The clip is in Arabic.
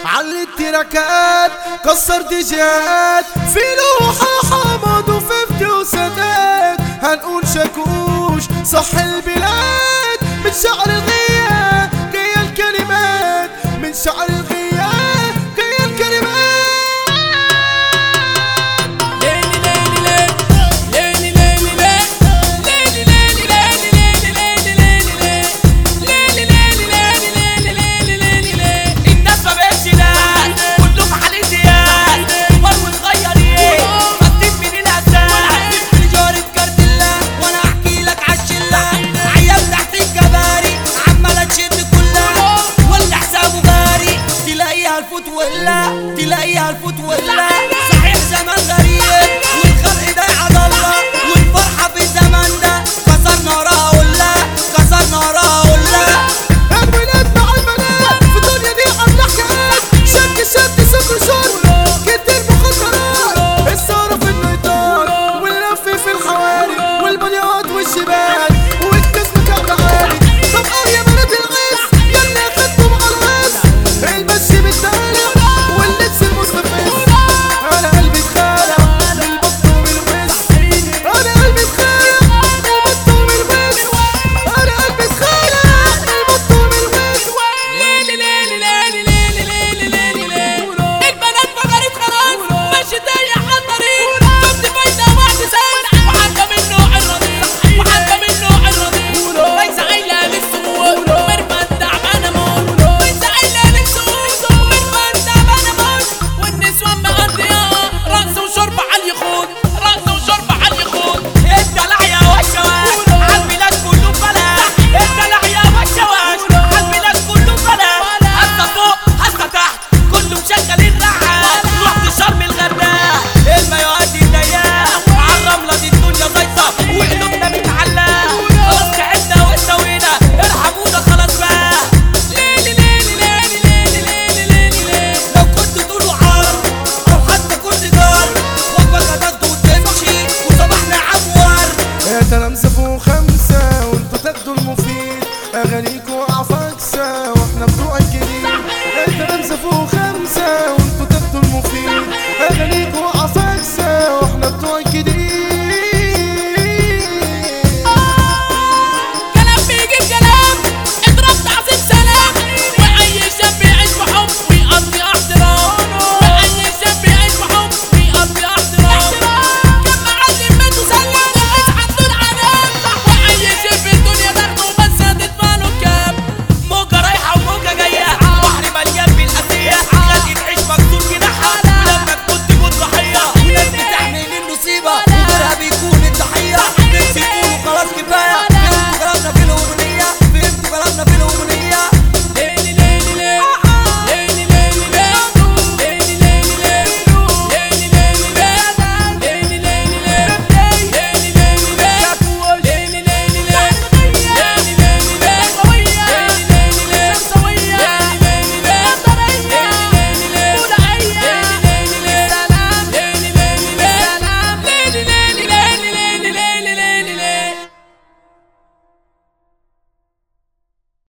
علي التراكات كسر ديجات في لوحة حمد وففتي وسادات هنقول شاكوش صح البلاد من شعر الغياب جاية الكلمات من شعر الغياب جاية الكلمات تلاقيها الفوت ولا صحيح زمان غريب والخلق ده عضلة والفرحة في الزمان ده كسرنا وراها ولا كسرنا وراها ولا الولاد مع البنات في الدنيا دي عاملة حكايات شد سكر شرب كتير مخدرات السهرة في النيطان واللف في الحواري والبنيات والشباب والجسم كان عالي طب يا بنات الغيث يلا خدتم على الغيث المشي بالدالة واللبس المستفز انا قلبي اتخانق من البط ومن الوز انا قلبي اتخانق من البط ومن الوز انا قلبي اتخانق من البط ومن الوز البنات فقرت خلاص ماشي ضيق على الطريق شفت فايدة واحد سنة وحاجة من نوع الرضيع وحاجة من نوع الرضيع ليس عيلة للسموم مرفد تعبانة موت ليس عيلة للسموم مرفد تعبانة موت والنسوان مقضية رقص وشرب على اليخوت رقص وشرب على اليخوت الدلع يا وشواش عالبلاد كله ببلاش الدلع يا وشواش عالبلاد كله ببلاش هسه فوق هسه تحت كله مشغل الرعاش رحت شرم الغردقة المايوهات الضيقة عالرملة دي الدنيا زيطة وقلوبنا متعلقة خلاص تعبنا واستوينا ارحمونا خلاص بقى لو كنت تقولوا عار او حتى كنت جار وجبك هتاخده وتمشي وصباحنا عبور يا تلامسة فوق خمسة وانتوا تاخدوا المفيد اغانيكوا عفا